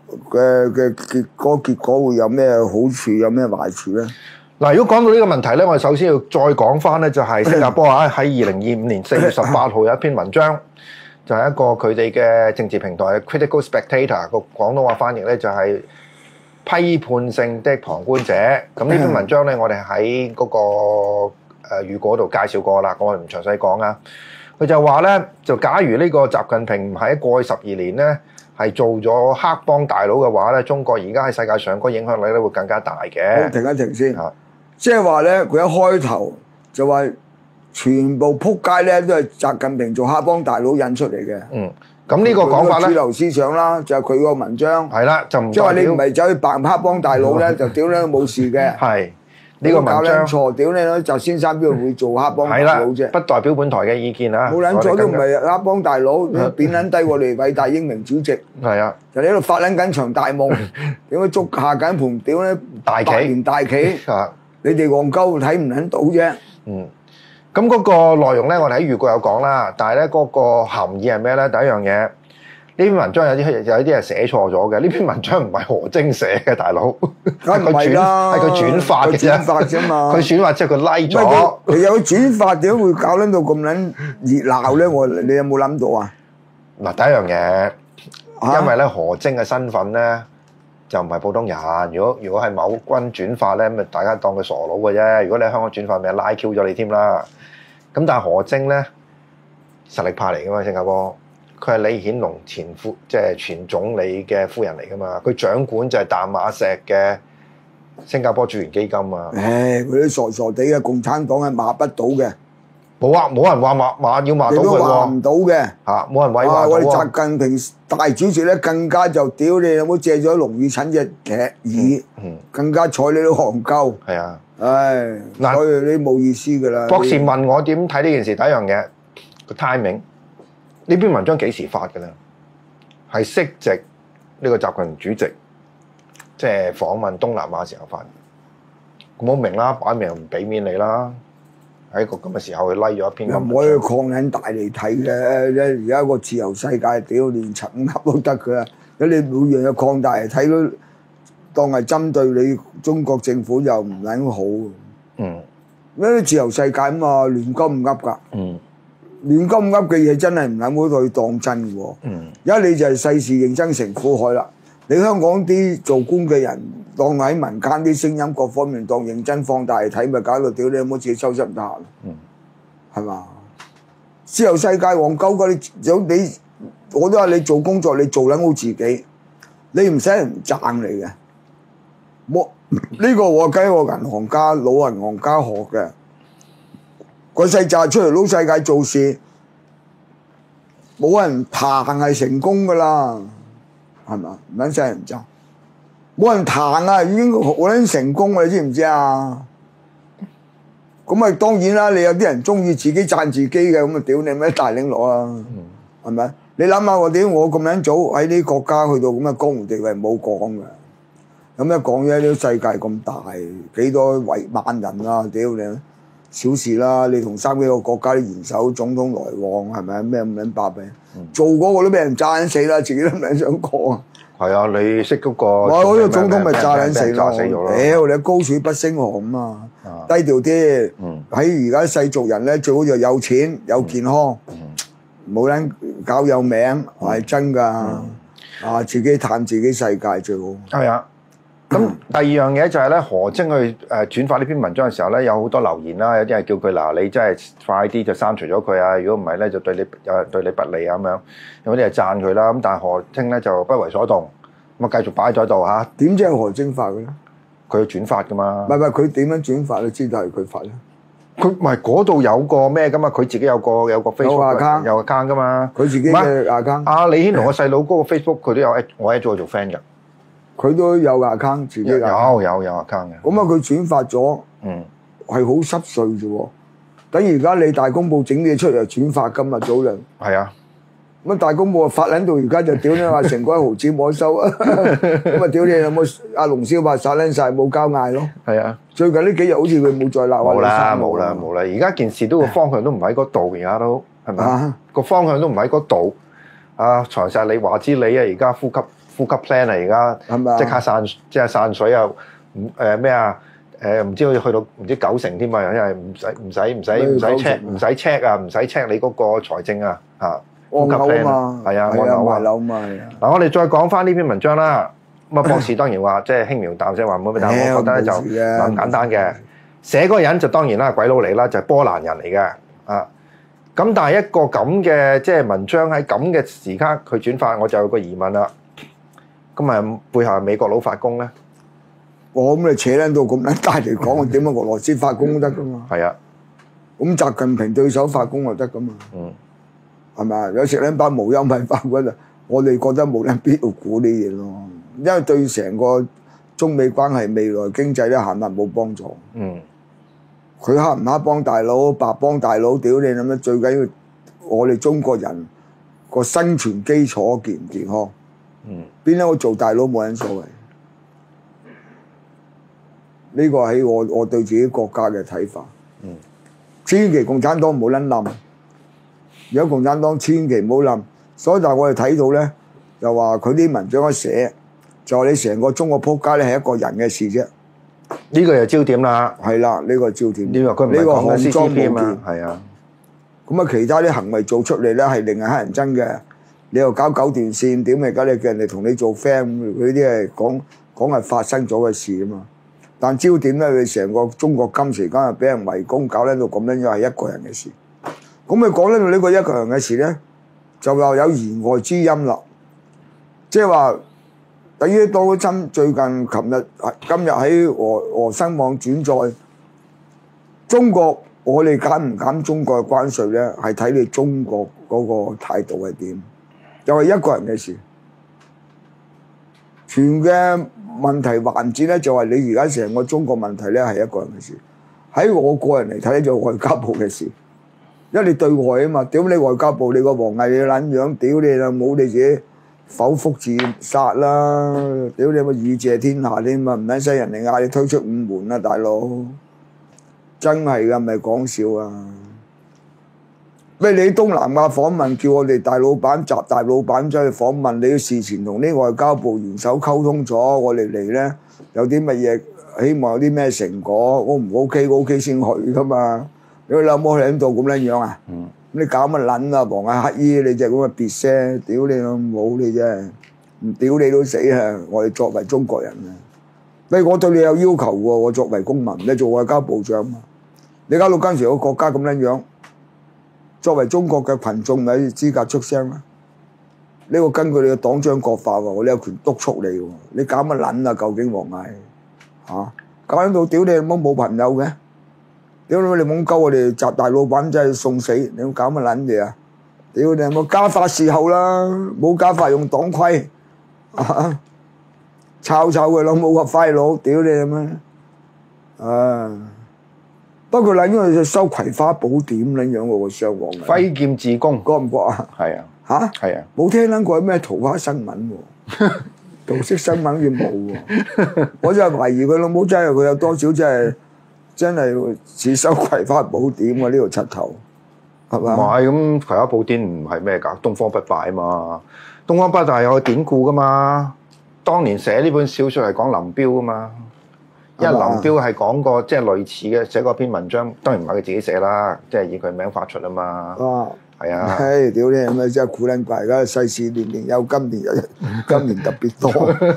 結果會有咩好處，有咩壞處咧？ 嗱，如果講到呢個問題咧，我哋首先要再講翻咧，就係新加坡喺2025年4月18號有一篇文章，就係一個佢哋嘅政治平台 Critical Spectator 個廣東話翻譯咧就係批判性的旁觀者。咁呢篇文章咧，我哋喺嗰個預告度介紹過啦，我哋唔詳細講啊。佢就話咧，就假如呢個習近平唔喺過去12年咧係做咗黑幫大佬嘅話咧，中國而家喺世界上嗰個影響力咧會更加大嘅。 停一停先，即係話咧，佢一開頭就話全部撲街咧都係習近平做黑幫大佬引出嚟嘅。 咁呢個講法咧， 主流思想啦，就係佢個文章。 係啦，就唔即係話你唔係走去扮黑幫大佬咧，就屌你都冇事嘅。 係呢個文章錯，屌你咯！習先生邊度會做黑幫大佬啫？ 不代表本台嘅意見啊！ 冇撚錯都唔係黑幫大佬，貶撚低我哋偉大英明主席。 係啊， 就你喺度發撚緊場大夢，點解捉下緊盤屌咧大百年大棋？你哋戇鳩睇唔撚到啫。 咁嗰個內容咧，我哋喺預告有講啦，但係咧嗰個含義係咩咧？第一樣嘢，呢篇文章有啲係寫錯咗嘅。呢篇文章唔係何晶寫嘅，大佬， 梗唔係啦， 係佢轉發嘅啫。 轉發啫嘛。 佢轉發即係佢 like 咗。 佢有轉發點會搞撚到咁撚熱鬧咧？你有冇諗到啊？ 嗱，第一樣嘢，因為咧何晶嘅身份咧就唔係普通人。如果係某君轉發咧，咁大家當佢傻佬嘅啫。如果你喺香港轉發，咪拉 Q 咗你添啦。咁但係何晶咧實力派嚟噶嘛，新加坡佢係李顯龍前夫，即係前總理嘅夫人嚟噶嘛，佢掌管就係淡馬錫嘅新加坡駐元基金啊。 嗰啲傻傻地嘅共產黨係罵不到嘅， 冇人話罵要罵到佢喎， 都話唔到嘅嚇，冇人委話到我哋習近平大主席咧更加就屌你有冇借咗龍宇診隻劇耳，更加睬你都戇鳩。 係啊。 所以你冇意思噶啦。 博士問我點睇呢件事，第一樣嘢個 timing，呢篇文章幾時發嘅咧？係息席呢個習近平主席即係訪問東南亞時候發。咁我明啦，擺明唔俾面你啦。喺個咁嘅時候，佢拉咗一篇。又唔可以擴緊大嚟睇嘅，而家個自由世界屌連陳噏都得㗎。咁你每樣嘢擴大嚟睇都。當係針對你中國政府又唔撚好，因為自由世界啊嘛，亂鳩唔噏㗎，亂鳩唔噏嘅嘢真係唔撚好去當真嘅喎。而家你就係世事認真成苦海啦。你香港啲做官嘅人當喺民間啲聲音各方面當認真放大嚟睇，咪搞到屌你有冇自己收拾唔得閒？係嘛？自由世界戇鳩㗎，你我都話你做工作你做撚好自己，你唔使人讚你嘅。呢個我跟我銀行家老銀行家學嘅，個世界出嚟撈世界做事，冇人彈係成功噶啦，係嘛？唔撚使人讚，冇人彈啊，已經好撚成功啦，你知唔知啊？咁啊當然啦，你有啲人中意自己讚自己嘅，咁啊屌你咩大領攞啊，係咪？你諗下我屌我咁樣早喺呢啲國家去到咁嘅江湖地位冇講嘅。咁一講嘢，呢個世界咁大，幾多萬人啊！屌你，小事啦！你同3幾個國家啲元首、總統來往，係咪咩咁撚巴閉？做嗰個都俾人炸撚死啦，自己都唔係想講啊！ 係啊，你識嗰個？ 我嗰個總統咪炸撚死咯！屌你高處不勝寒啊嘛！低調啲。喺而家世俗人咧，最好就有錢、有健康，冇撚搞有名，係真㗎。自己探自己世界最好。 係啊。咁第二樣嘢就係咧，何晶去轉發呢篇文章嘅時候咧，有好多留言啦，有啲係叫佢嗱，你真係快啲就刪除咗佢啊！如果唔係咧，就對你不利啊咁樣。有啲係讚佢啦，咁但係何晶咧就不為所動，咁啊繼續擺咗喺度嚇。 點知係何晶發嘅咧？ 佢轉發噶嘛？ 唔係佢點樣轉發？你知道係佢發咧？ 佢唔係嗰度有個咩噶嘛？佢自己有個 Facebook 有 account 噶嘛？ 佢自己嘅 account。 阿李顯龍個細佬嗰個 Facebook 佢都有，我 add 咗佢做 friend 㗎。 佢都有 account，自己有 account 嘅。咁啊，佢轉發咗，係好濕碎啫喎。等而家你大公報整啲嘢出嚟轉發今日早兩。 係啊。 咁大公報發撚到而家就屌你話成鬼毫子冇得收啊！咁啊屌你有冇阿龍燒白殺撚晒冇交嗌咯？係啊。最近呢幾日好似佢冇再鬧我。 冇啦。而家件事都個方向都唔喺嗰度，而家都係咪？個方向都唔喺嗰度。啊，財實你話知你啊，而家呼吸 plan 啊，而家即刻散水啊！咩啊？唔知好似去到唔知90%添啊！因為唔使 check 啊，唔使 check 你嗰個財政啊嚇。 按樓啊嘛， 係啊，按樓啊， 樓嘛。 嗱，我哋再講翻呢篇文章啦。咁啊，博士當然話即係輕描淡寫話唔好，但係我覺得咧就咁簡單嘅。寫嗰個人就當然啦，鬼佬嚟啦，就係波蘭人嚟嘅啊。咁但係一個咁嘅即係文章喺咁嘅時刻佢轉發，我就有個疑問啦。咁啊，背後係美國佬發功咧？我咁你扯撚到咁撚大嚟講，我點解俄羅斯發功都得噶嘛？ 係啊。 咁習近平對手發功就得噶嘛？係咪啊？有食兩包無憂米飯嗰度，我哋覺得冇人必要估呢嘢咯，因為對成個中美關係未來經濟咧行得冇幫助。佢黑唔黑幫大佬，白幫大佬，屌你諗乜？最緊要我哋中國人個生存基礎健唔健康？邊一個做大佬冇人所謂。呢個係我對自己國家嘅睇法。千祈共產黨唔好撚冧，如果共產黨千祈唔好冧。所以但係我哋睇到咧，就話佢啲文章一寫，就話你成個中國撲街咧係一個人嘅事啫。呢個就焦點啦。係啦，呢個焦點。呢個項莊舞劍。係啊。咁啊，其他啲行為做出嚟咧係令人乞人憎嘅。你又搞九段線，點咪搞你叫人哋同你做 friend？佢啲係講係發生咗嘅事啊嘛。但焦點咧，佢成個中國今時今日俾人圍攻，搞到咁樣樣係一個人嘅事。咁佢講到呢個一個人嘅事咧，就又有言外之音啦。即係話，等於多針最近、今日喺俄新網轉載，中國我哋減唔減中國嘅關稅咧，係睇你中國嗰個態度係點。又係一個人嘅事，全嘅問題環節咧就係你而家成個中國問題咧係一個人嘅事。喺我個人嚟睇咧就外交部嘅事，因為你對外啊嘛，屌你外交部你個王毅你撚樣，屌你啦冇你自己剖腹自殺啦，屌你咪以謝天下添嘛，唔撚使人哋嗌你推出五門啦，大佬，真係㗎，唔係講笑啊！咩？你東南亞訪問叫我哋大老闆、習大老闆走去訪問，你要事前同啲外交部元首溝通咗，我哋嚟咧有啲乜嘢，希望有啲咩成果，O 唔 OK 先去噶嘛？你老母喺度咁樣啊？你搞乜撚啊？黃乞衣，你隻咁嘅別聲，屌你老母你真係唔屌你都死啊！我哋作為中國人啊，喂，我對你有要求喎，我作為公民，你做外交部長嘛？你搞到今時個國家咁樣。作為中國嘅群眾，咪資格出聲啦！呢個根據你嘅黨章國法喎，我哋有權督促你喎。你搞乜撚啊？究竟黃毅嚇搞到屌你冇朋友嘅？屌你懵鳩我哋習大老闆真係送死！你搞乜撚嘢啊？屌你有冇家法伺候啦？冇家法用黨規啊！抄佢老母個廢佬！屌你咁樣啊！不過因為收葵花寶典咁樣喎個雙黃嘅揮劍自宮，覺唔覺啊？係啊，嚇係啊，冇聽撚過咩桃花新聞喎，桃色新聞好似冇喎，我真係懷疑佢老母真係佢有多少真係似收葵花寶典喎呢個柒頭，係嘛？唔係咁葵花寶典唔係咩㗎？東方不敗啊嘛，東方不敗有個典故㗎嘛，當年寫呢本小説係講林彪㗎嘛。因為林彪係講過即係類似嘅寫過篇文章，當然唔係佢自己寫啦，即係以佢名發出啊嘛。係啊。係屌你咁啊！真係苦撚怪，而家世事年年有今年特別多。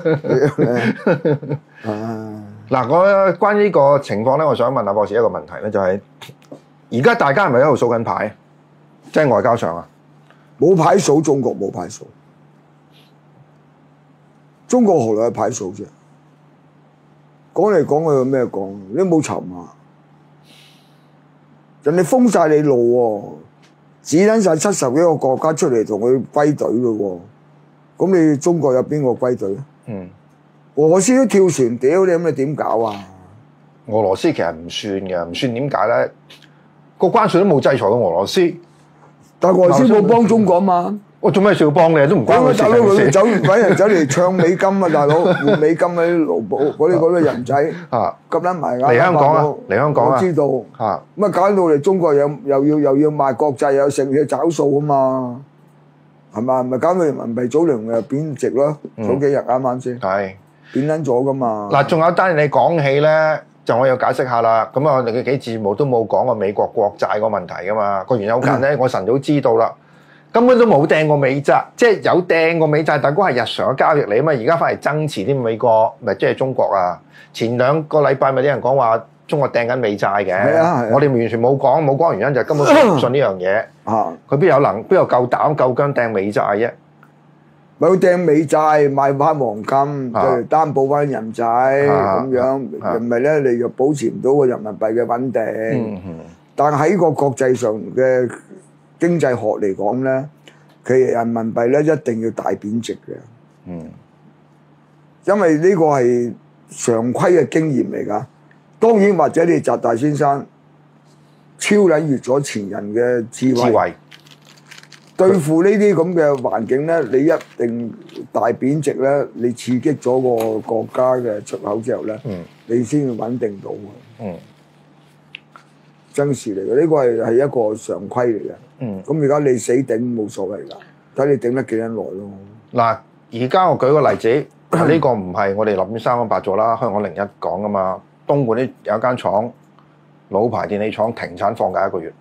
嗱，我關於呢個情況咧，我想問阿博士一個問題咧，就係而家大家係咪喺度數緊牌？即係外交上啊，冇牌數，中國冇牌數，中國何來有牌數啫？講嚟講去有咩講？你都冇籌碼，人哋封晒你路喎，指引晒70幾個國家出嚟同佢歸隊咯喎，咁你中國有邊個歸隊咧？俄羅斯都跳船，屌你咁你點搞啊？俄羅斯其實唔算嘅，唔算點解咧？個關稅都冇制裁到俄羅斯，但係俄羅斯冇幫中國嘛。我做咩需要幫你？都唔關我事。大佬佢揾人走嚟唱美金啊！大佬換美金嗰啲盧布嗰啲人仔啊，咁撚埋嚟香港啊！嚟香港啊！我知道嚇，咁啊搞到嚟中國又要賣國債，又成日找數啊嘛，係嘛？咪搞到人民幣早兩日貶值咯，早幾日啱啱先係貶撚咗噶嘛。嗱，仲有單嘢你講起咧，就我要解釋下啦。咁啊，我哋嘅幾節目都冇講過美國國債個問題噶嘛。個原因好簡單咧，我晨早知道啦。根本都冇掟過美債，即係有掟過美債，但係嗰係日常嘅交易嚟啊嘛！而家翻嚟增持啲美國，咪即係中國啊！前2個禮拜咪啲人講話中國掟緊美債嘅，我哋完全冇講原因就係根本唔信呢樣嘢。佢邊有夠膽夠薑掟美債啫？咪要掟美債賣翻黃金，就嚟擔保翻人仔咁樣，唔係咧你就保持唔到個人民幣嘅穩定。 但喺個國際上嘅經濟學嚟講咧，其實人民幣咧一定要大貶值嘅。 嗯， 因為呢個係常規嘅經驗嚟㗎。當然或者你習大先生超撚越咗前人嘅智慧。對付呢啲咁嘅環境咧，你一定大貶值咧，你刺激咗個國家嘅出口之後咧，你先要穩定到嘅。真事嚟嘅，呢個係一個常規嚟嘅。咁而家你死頂冇所謂㗎，睇你頂得幾撚耐咯。 嗱，而家我舉個例子，呢個唔係我哋立亂三講八做啦，香港01講㗎嘛。東莞有一間廠，老牌電器廠停產放假1個月。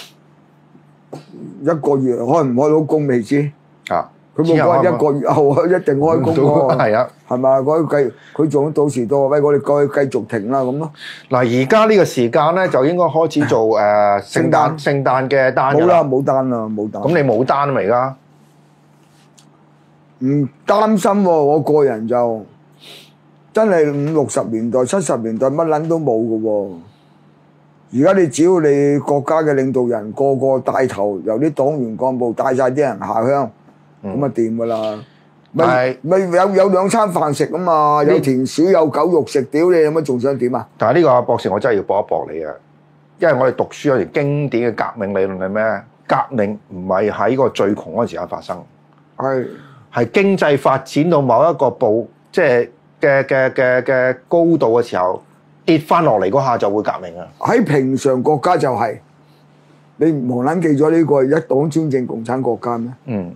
1個月開唔開到工未知啊！ 佢冇講1個月後一定開工喎， 係啊， 係嘛？佢仲到時到喂，我哋繼續停啦咁咯。 嗱，而家呢個時間咧就應該開始做聖誕嘅單㗎啦。 冇單啦，冇單。 咁你冇單啊嘛？而家唔擔心喎，我個人就真係50、60年代、70年代乜撚都冇㗎喎。而家你只要你國家嘅領導人個個帶頭，由啲黨員幹部帶晒啲人下鄉，咁啊掂㗎啦。咪有2餐飯食啊嘛，有田鼠有狗肉食，屌你有乜仲想點啊？ 但係呢個博士我真係要駁一駁你啊，因為我哋讀書有條經典嘅革命理論係咩？革命唔係喺個最窮嗰陣時間發生，係經濟發展到某一個即係嘅高度嘅時候。跌翻落嚟嗰下就會革命啊！ 喺平常國家就係、你唔撚記咗呢個係一黨專政共產國家咩？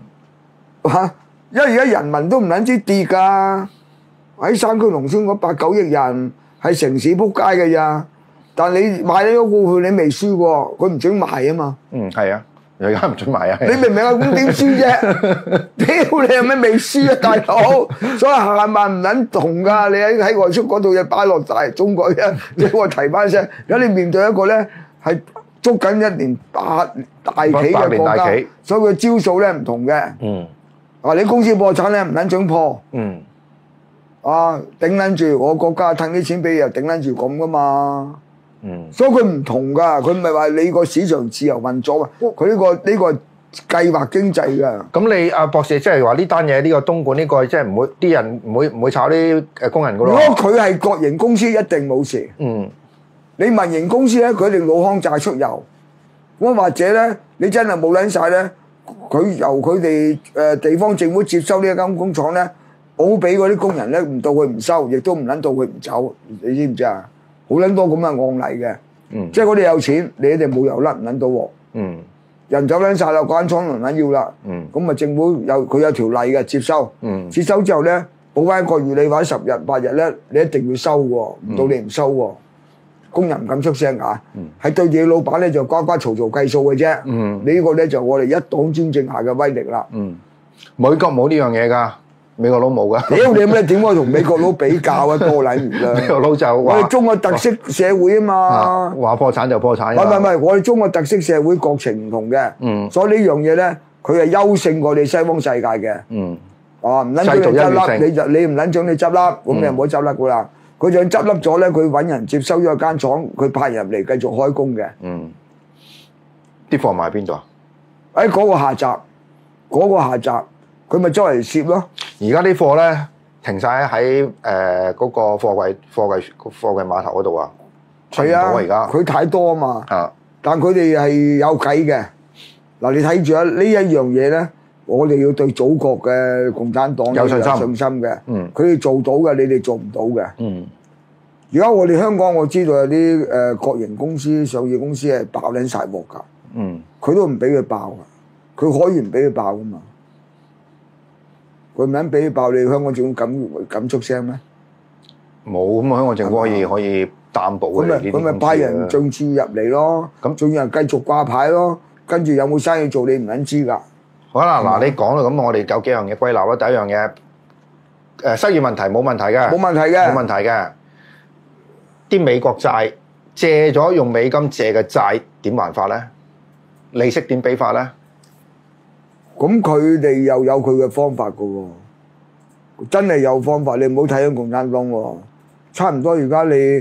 因為而家人民都唔撚知跌㗎，喺山區農村嗰8、9億人喺城市撲街嘅咋，但你買咗個股票你未輸過，佢唔準賣啊嘛。 係啊，而家唔準賣啊！ 你明唔明啊？咁點輸啫？屌你有咩未輸啊，大佬！所以下萬唔撚同㗎，你喺外出嗰度嘢擺落大中國啫，即係我提翻聲。而家你面對一個咧係捉緊1年8大企嘅國家，所以佢招數咧唔同嘅。你公司破產咧唔撚準破。頂撚住我國家褪啲錢俾你又頂撚住咁㗎嘛。所以佢唔同㗎，佢唔係話你個市場自由運作啊，佢呢個計劃經濟㗎。咁你阿博士即係話呢單嘢呢個東莞呢個即係唔會啲人唔會炒啲工人㗎咯。 如果佢係國營公司一定冇事。你民營公司咧，佢哋老坑債出油，咁或者咧你真係冇撚晒咧，佢由佢哋地方政府接收呢一間工廠咧，補俾嗰啲工人咧，唔到佢唔收，亦都唔撚到佢唔走，你知唔知啊？好撚多咁嘅案例嘅，即係我哋有錢，你哋冇油甩唔撚到喎，人走撚晒啦，嗰間廠唔撚要啦，咁啊政府佢有條例嘅接收，接收之後咧補翻1個月你或者10日8日咧，你一定要收喎，唔到你唔收喎，工人唔敢出聲㗎，係對住你老闆咧就呱呱嘈嘈計數嘅啫，你呢個咧就我哋一黨專政下嘅威力啦。 美國冇呢樣嘢㗎。美國佬冇噶， 屌你咩？點可以同美國佬比較啊？多撚餘啦！ 美國佬就我哋中國特色社會啊嘛， 話破產就破產。 唔係，我哋中國特色社會國情唔同嘅，所以呢樣嘢咧，佢係優勝過你西方世界嘅。唔撚準你執笠，你唔撚準你執笠，咁你唔好執笠噶啦。佢就執笠咗咧，佢揾人接收咗間廠，佢派人嚟繼續開工嘅。 啲貨賣邊度啊？ 喺嗰個下閘，佢咪周圍攝咯。 而家啲貨咧停晒喺嗰個貨櫃碼頭嗰度啊，出唔到啊！而家佢太多啊嘛。但佢哋係有計嘅。嗱，你睇住啊！呢一樣嘢咧，我哋要對祖國嘅共產黨有信心嘅。佢哋做到嘅，你哋做唔到嘅。而家我哋香港我知道有啲國營公司、上市公司係爆撚晒鑊㗎。佢都唔俾佢爆㗎，佢可以唔俾佢爆㗎嘛。佢唔肯俾爆，你香港政府敢出聲咩？ 冇，咁香港政府可以擔保嘅呢啲公司。咁咪派人進駐入嚟咯，咁仲有人繼續掛牌咯，跟住有冇生意做你唔撚知㗎。 好啦，嗱你講啦，咁我哋有幾樣嘢歸納啦。第一樣嘢，失業問題冇問題嘅，冇問題嘅。啲美國債借咗用美金借嘅債點還法咧？利息點俾法咧？ 咁佢哋又有佢嘅方法㗎喎，真係有方法。你唔好睇緊共產黨喎，差唔多而家你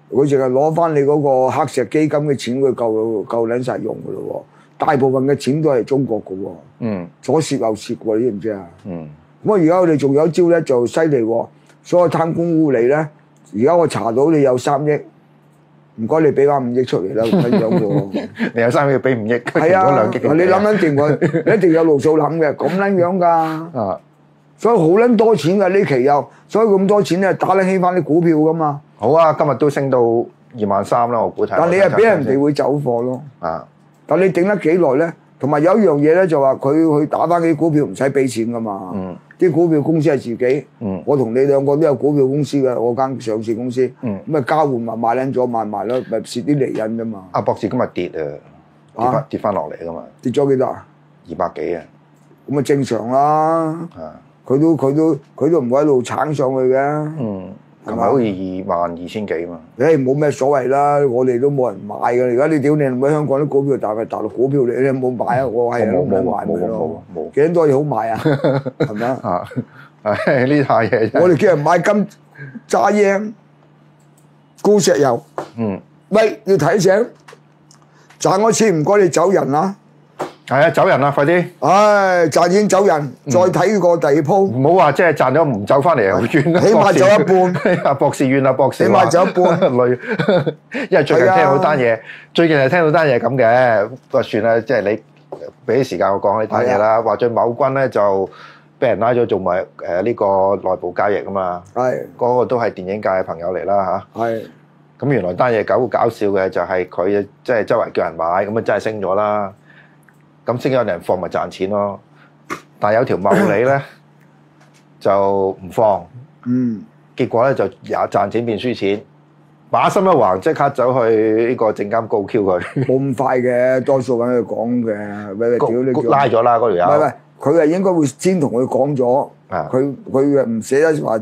佢淨係攞翻你嗰個黑石基金嘅錢，佢夠撚晒用噶咯喎。大部分嘅錢都係中國噶喎。左蝕右蝕喎，你知唔知啊？咁而家我哋仲有一招咧，就犀利喎。所有貪官污吏咧，而家我查到你有3億，唔該你俾翻5億出嚟啦，咁樣喎。 你有3億俾5億， 係啊， 2億。 你諗緊掂佢，你一定有路數諗嘅，咁撚樣㗎。所以好撚多錢㗎呢期又，所以咁多錢咧打撚起翻啲股票㗎嘛。 好啊，今日都升到23,000啦，我估睇。 但你係俾人哋會走貨咯。但你頂得幾耐咧？同埋有一樣嘢咧，就話佢去打翻啲股票唔使俾錢㗎嘛。啲股票公司係自己。我同你兩個都有股票公司嘅，我間上市公司。咁咪交換咪買撚咗買埋咯，咪蝕啲利潤啫嘛。 阿博士今日跌啊，跌翻落嚟㗎嘛。 跌咗幾多啊 ？200幾啊。咁啊正常啦。佢都唔會喺度撐上去嘅。 琴日好似22,000幾嘛。 冇咩所謂啦，我哋都冇人買嘅。而家你屌你喺香港啲股票，大陸股票你冇買啊？我係冇買咪咯。冇幾多嘢好買啊？係咪啊？ 呢下嘢。 我哋叫人買金揸英沽石油。喂，要睇醒賺嗰錢唔該你走人啦。 係啊，走人啦，快啲！ 賺錢走人，再睇過第二鋪。唔好話即係賺咗唔走翻嚟好冤啦。 起碼走一半。 博士冤啦，博士。 起碼走一半。 累，因為最近聽到單嘢，最近係聽到單嘢咁嘅。不過算啦，即係你俾啲時間我講呢單嘢啦。話最某軍咧就俾人拉咗做埋呢個內部交易啊嘛。嗰個都係電影界嘅朋友嚟啦嚇。咁原來單嘢搞笑嘅就係佢即係周圍叫人買，咁啊真係升咗啦。咁升咗人放咪賺錢咯，但係有條茂利咧就唔放，結果咧就也賺錢變輸錢，把心一橫即刻走去呢個證監告 Q 佢。 冇咁快嘅，多數揾佢講嘅，喂屌你拉咗啦嗰條友。 唔係，佢係應該會先同佢講咗，佢唔捨得話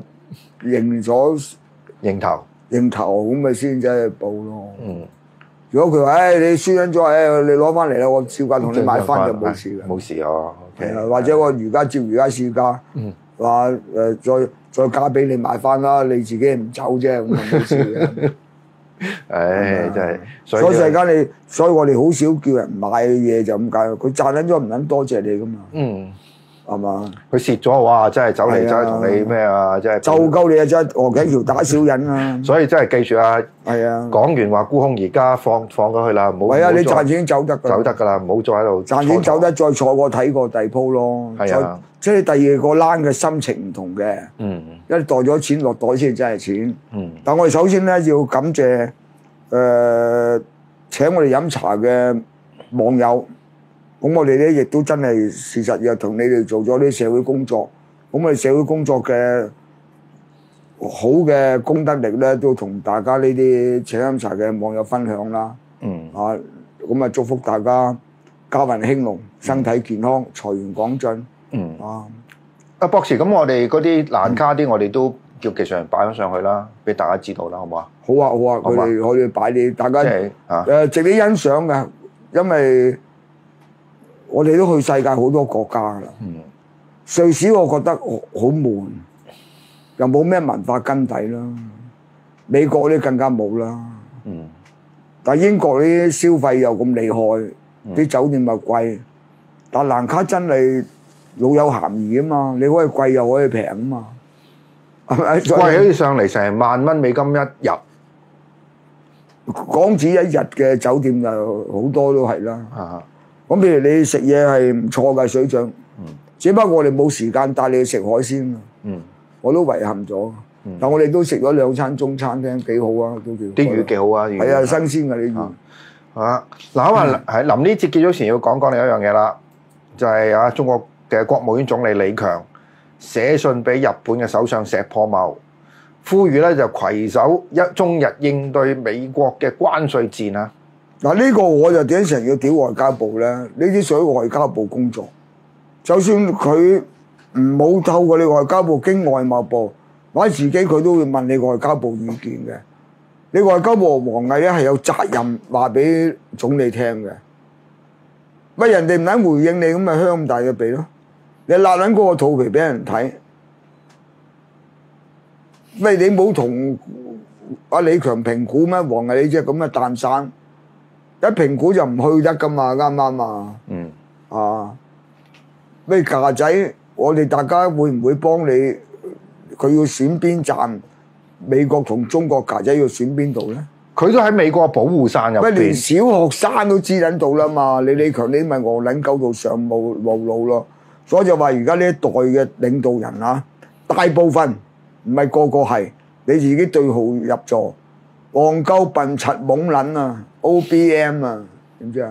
認頭咁咪先真係報咯。如果佢話你輸緊咗，你攞翻嚟啦，我照價同你買翻就冇事嘅。 冇事啊， 或者我而家照而家市價，話再加俾你買翻啦，你自己唔走啫，咁就冇事嘅。 真係， 所以世間所以我哋好少叫人買嘢就咁解，佢賺緊咗唔撚多謝你噶嘛。係嘛？ 佢蝕咗哇！真係走嚟走去同你咩啊？真係就夠你啊！真係鵝頸橋打小人啊！ 所以真係記住啊！講完話沽空，而家放咗佢啦，唔好。 係啊！你賺錢走得㗎。 走得㗎啦，唔好再喺度。 賺錢走得，再坐過睇過第二鋪咯。 係啊， 即係第二個欄嘅心情唔同嘅。一袋咗錢落袋先真係錢。但我哋首先咧要感謝請我哋飲茶嘅網友。咁我哋咧亦都真係事實又同你哋做咗啲社會工作，咁我哋社會工作嘅好嘅功德力咧，都同大家呢啲請飲茶嘅網友分享啦。咁啊祝福大家家運興隆、身體健康、財源廣進。 阿博士，咁我哋嗰啲爛卡啲，我哋都叫技術人擺咗上去啦，俾大家知道啦，好唔好啊？ 好啊，佢哋可以擺你，大家值得欣賞嘅，因為我哋都去世界好多國家啦，瑞士我覺得好悶，又冇咩文化根底啦。美國啲更加冇啦，但英國啲消費又咁厲害，啲酒店又貴，但蘭卡真係老有鹹義啊嘛，你可以貴又可以平啊嘛，係咪？ 貴起上嚟成萬蚊美金一日， 港紙一日嘅酒店就好多都係啦。咁譬如你食嘢係唔錯嘅水準，只不過我哋冇時間帶你去食海鮮啊。我都遺憾咗，但我哋都食咗2餐中餐廳，幾好啊，都叫啲魚幾好啊， 係啊，新鮮嘅啲魚。 嗱，咁啊喺臨呢節結束前要講另一樣嘢啦，就係中國嘅國務院總理李強寫信俾日本嘅首相石破茂，呼籲咧就攜手中日應對美國嘅關稅戰啊！ 嗱，呢個我就點成要屌外交部咧？呢啲屬於外交部工作，就算佢唔冇透過你外交部經外貿部，或者自己佢都會問你外交部意見嘅。你外交部王毅咧係有責任話俾總理聽嘅。乜人哋唔肯回應你，咁咪香咁大嘅鼻咯？你揦撚嗰個肚皮俾人睇，喂，你冇同阿李強評估咩？黃毅你隻咁嘅蛋散，一評估就唔去得噶嘛，啱唔啱啊？ 嗯。 啊，咩架仔？我哋大家會唔會幫你？佢要選邊站？美國同中國架仔要選邊度咧？ 佢都喺美國保護傘入邊。 喂，連小學生都知撚到啦嘛！李強你咪戇撚鳩到上無路咯。所以就話而家呢一代嘅領導人啊，大部分唔係個個係你自己對號入座，戇鳩笨柒懵撚啊 ！OBM 啊，點知啊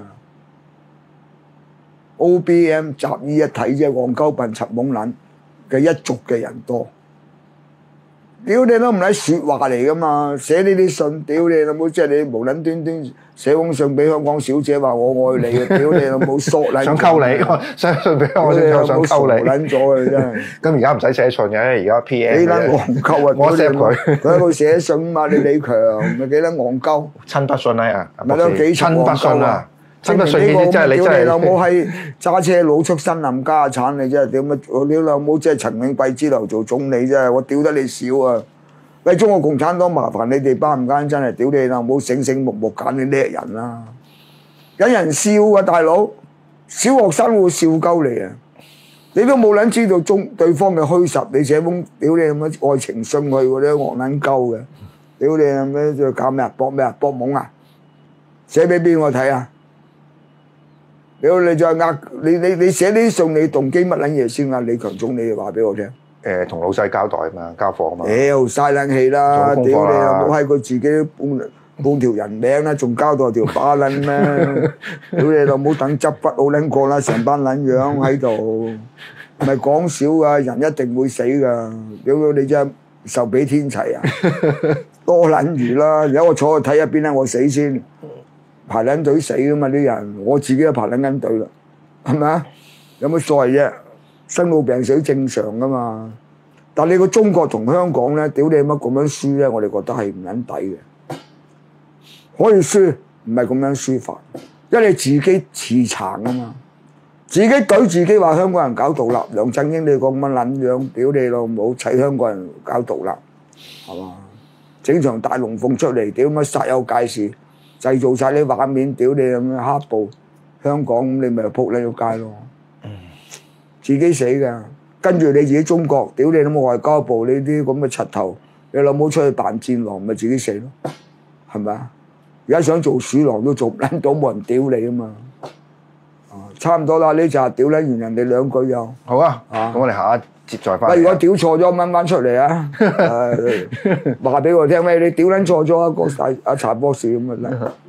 ？OBM 集依一睇啫，戇鳩笨柒懵撚嘅一族嘅人多。屌你都唔係説話嚟噶嘛，寫呢啲信，屌你老母，即係你無撚端端寫封信俾香港小姐話我愛你啊！屌你老母，索撚想溝你，寫信俾我先想溝你， 撚咗啊！真係。 咁而家唔使寫信嘅，而家 PM 幾撚戇鳩啊！ 我 WhatsApp 佢， 佢喺度寫信嘛，你李強咪幾撚戇鳩？ 親筆信啊， 咪咯幾親筆信啊！親筆信呢個真係你真係， 屌你老母係揸車佬出身冧家產，你真係屌乜？我屌老母即係陳永貴之流做總理真係，我屌得你少啊！喂，中國共產黨麻煩你哋班唔間真係屌你老母醒醒目目揀啲叻人啦！有人笑啊，大佬，小學生會笑鳩你啊！你都冇撚知道對方嘅虛實，你寫封屌你咁嘅愛情信去嗰啲惡撚鳩嘅，屌你咁嘅再搞咩啊？搏咩啊？搏懵啊！寫俾邊個睇啊？屌你再你寫呢啲信，你動機乜撚嘢先啊？李強總理話俾我聽。 同老細交代啊嘛，交貨啊嘛。 屌嘥撚氣啦！屌你又冇喺佢自己半條人命啦，仲交代條把撚咩？屌你老母等執筆好撚過啦，成班撚樣喺度，咪講少噶，人一定會死噶。屌你真係受比天齊啊！多撚魚啦！而家我坐去睇入邊咧，我死先排撚隊死噶嘛啲人，我自己都排撚緊隊啦，係咪啊？有乜所謂啫？生老病死正常噶嘛，但你個中國同香港咧，屌你乜咁樣輸咧？我哋覺得係唔撚抵嘅，可以輸，唔係咁樣輸法，因為你自己自殘啊嘛，自己對自己話香港人搞獨立，梁振英你講乜撚樣？屌你老母，砌香港人搞獨立，係嘛？整場大龍鳳出嚟，屌乜煞有介事，製造晒啲畫面，屌你咁樣黑暴香港，咁你咪撲你個街咯。自己死㗎，跟住你自己中國，屌你老母外交部呢啲咁嘅柒頭，你老母出去扮戰狼，咪自己死咯，係咪啊？而家想做鼠狼都做唔撚到，冇人屌你啊嘛！差唔多啦，呢集屌撚完人哋兩句又好啊，咁我哋下一節再翻。 如果屌錯咗，掹翻出嚟啊！話俾我聽咩？你屌撚錯咗啊！個大阿查博士咁啊！